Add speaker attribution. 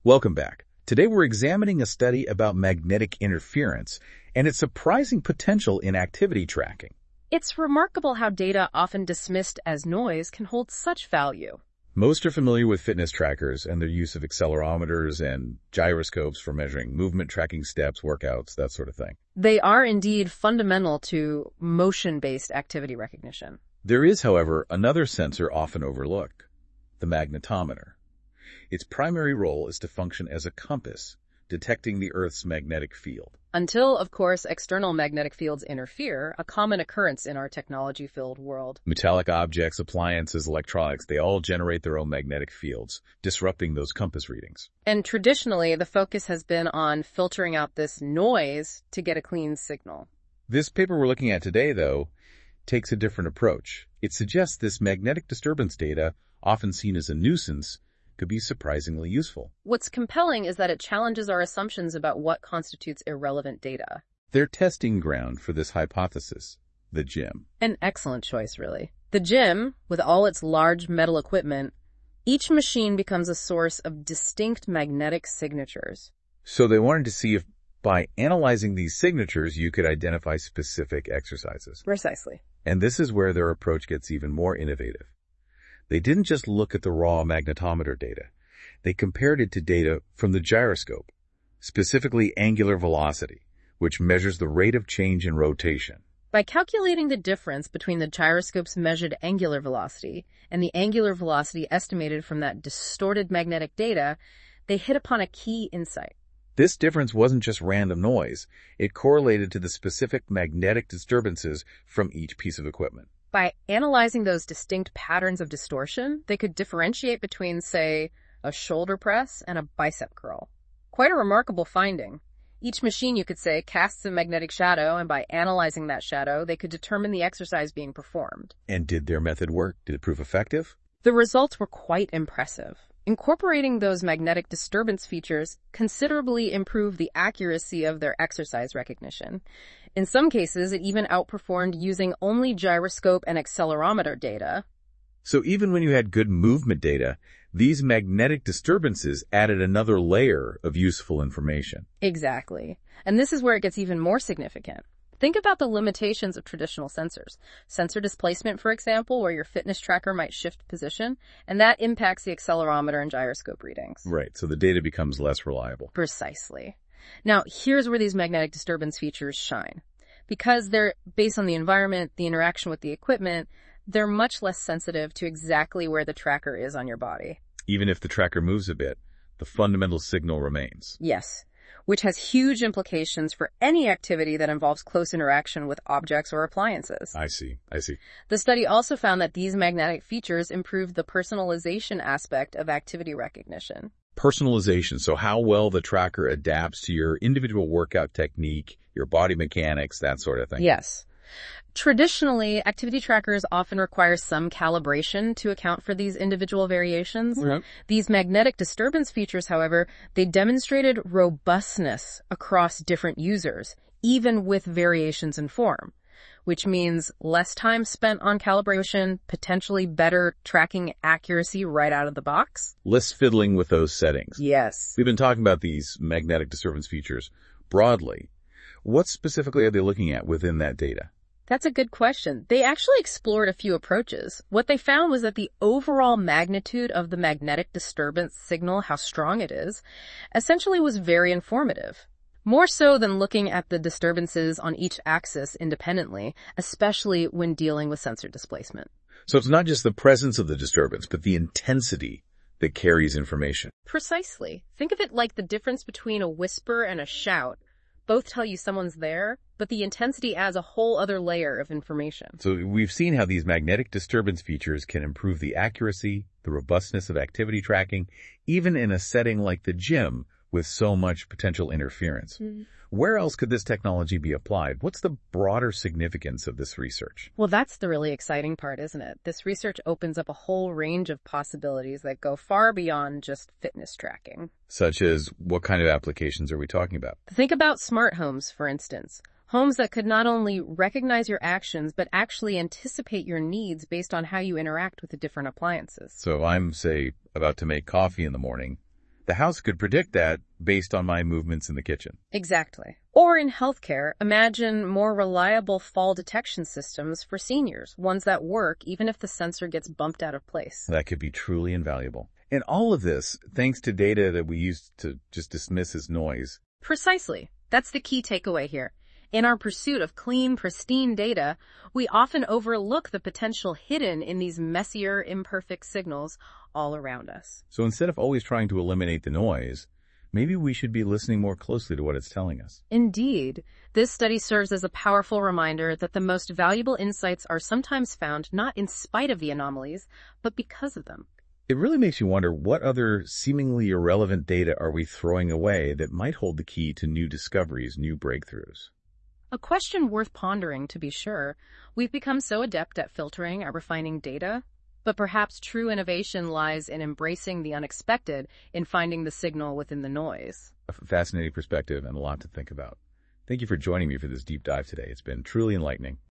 Speaker 1: Welcome back. Today we're examining a study about magnetic interference and its surprising potential in activity tracking.
Speaker 2: It's remarkable how data often dismissed as noise can hold such value.
Speaker 1: Most are familiar with fitness trackers and their use of accelerometers and gyroscopes for measuring movement, tracking steps, workouts, that sort of thing.
Speaker 2: They are indeed fundamental to motion-based activity recognition.
Speaker 1: There is, however, another sensor often overlooked, the magnetometer. Its primary role is to function as a compass, detecting the Earth's magnetic field.
Speaker 2: Until, of course, external magnetic fields interfere, a common occurrence in our technology-filled world.
Speaker 1: Metallic objects, appliances, electronics, they all generate their own magnetic fields, disrupting those compass readings.
Speaker 2: And traditionally, the focus has been on filtering out this noise to get a clean signal.
Speaker 1: This paper we're looking at today, though, takes a different approach. It suggests this magnetic disturbance data, often seen as a nuisance, could be surprisingly useful.
Speaker 2: What's compelling is that it challenges our assumptions about what constitutes irrelevant data.
Speaker 1: Their testing ground for this hypothesis, the gym.
Speaker 2: An excellent choice, really. The gym, with all its large metal equipment, each machine becomes a source of distinct magnetic signatures.
Speaker 1: So they wanted to see if by analyzing these signatures, you could identify specific exercises.
Speaker 2: Precisely.
Speaker 1: And this is where their approach gets even more innovative. They didn't just look at the raw magnetometer data. They compared it to data from the gyroscope, specifically angular velocity, which measures the rate of change in rotation.
Speaker 2: By calculating the difference between the gyroscope's measured angular velocity and the angular velocity estimated from that distorted magnetic data, they hit upon a key insight.
Speaker 1: This difference wasn't just random noise. It correlated to the specific magnetic disturbances from each piece of equipment.
Speaker 2: By analyzing those distinct patterns of distortion, they could differentiate between, say, a shoulder press and a bicep curl. Quite a remarkable finding. Each machine, you could say, casts a magnetic shadow, and by analyzing that shadow, they could determine the exercise being performed.
Speaker 1: And did their method work? Did it prove effective?
Speaker 2: The results were quite impressive. Incorporating those magnetic disturbance features considerably improved the accuracy of their exercise recognition. In some cases, it even outperformed using only gyroscope and accelerometer data.
Speaker 1: So even when you had good movement data, these magnetic disturbances added another layer of useful information.
Speaker 2: Exactly. And this is where it gets even more significant. Think about the limitations of traditional sensors. Sensor displacement, for example, where your fitness tracker might shift position, and that impacts the accelerometer and gyroscope readings.
Speaker 1: Right, so the data becomes less reliable.
Speaker 2: Precisely. Now, here's where these magnetic disturbance features shine. Because they're based on the environment, the interaction with the equipment, they're much less sensitive to exactly where the tracker is on your body.
Speaker 1: Even if the tracker moves a bit, the fundamental signal remains.
Speaker 2: Yes, which has huge implications for any activity that involves close interaction with objects or appliances.
Speaker 1: I see.
Speaker 2: The study also found that these magnetic features improved the personalization aspect of activity recognition.
Speaker 1: Personalization, so how well the tracker adapts to your individual workout technique, your body mechanics, that sort of thing.
Speaker 2: Yes. Traditionally, activity trackers often require some calibration to account for these individual variations.
Speaker 1: Okay.
Speaker 2: These magnetic disturbance features, however, they demonstrated robustness across different users, even with variations in form, which means less time spent on calibration, potentially better tracking accuracy right out of the box.
Speaker 1: Less fiddling with those settings.
Speaker 2: Yes.
Speaker 1: We've been talking about these magnetic disturbance features broadly. What specifically are they looking at within that data?
Speaker 2: That's a good question. They actually explored a few approaches. What they found was that the overall magnitude of the magnetic disturbance signal, how strong it is, essentially was very informative. More so than looking at the disturbances on each axis independently, especially when dealing with sensor displacement.
Speaker 1: So it's not just the presence of the disturbance, but the intensity that carries information.
Speaker 2: Precisely. Think of it like the difference between a whisper and a shout. Both tell you someone's there, but the intensity adds a whole other layer of information.
Speaker 1: So we've seen how these magnetic disturbance features can improve the accuracy, the robustness of activity tracking, even in a setting like the gym with so much potential interference.
Speaker 2: Mm-hmm.
Speaker 1: Where else could this technology be applied? What's the broader significance of this research?
Speaker 2: Well, that's the really exciting part, isn't it? This research opens up a whole range of possibilities that go far beyond just fitness tracking.
Speaker 1: Such as, what kind of applications are we talking about?
Speaker 2: Think about smart homes, for instance. Homes that could not only recognize your actions, but actually anticipate your needs based on how you interact with the different appliances.
Speaker 1: So I'm, say, about to make coffee in the morning. The house could predict that based on my movements in the kitchen.
Speaker 2: Exactly. Or in healthcare, imagine more reliable fall detection systems for seniors, ones that work even if the sensor gets bumped out of place.
Speaker 1: That could be truly invaluable. And all of this, thanks to data that we used to just dismiss as noise.
Speaker 2: Precisely. That's the key takeaway here. In our pursuit of clean, pristine data, we often overlook the potential hidden in these messier, imperfect signals all around us.
Speaker 1: So instead of always trying to eliminate the noise, maybe we should be listening more closely to what it's telling us.
Speaker 2: Indeed, this study serves as a powerful reminder that the most valuable insights are sometimes found not in spite of the anomalies, but because of them.
Speaker 1: It really makes you wonder, what other seemingly irrelevant data are we throwing away that might hold the key to new discoveries, new breakthroughs?
Speaker 2: A question worth pondering, to be sure. We've become so adept at filtering and refining data, but perhaps true innovation lies in embracing the unexpected, in finding the signal within the noise.
Speaker 1: A fascinating perspective and a lot to think about. Thank you for joining me for this deep dive today. It's been truly enlightening.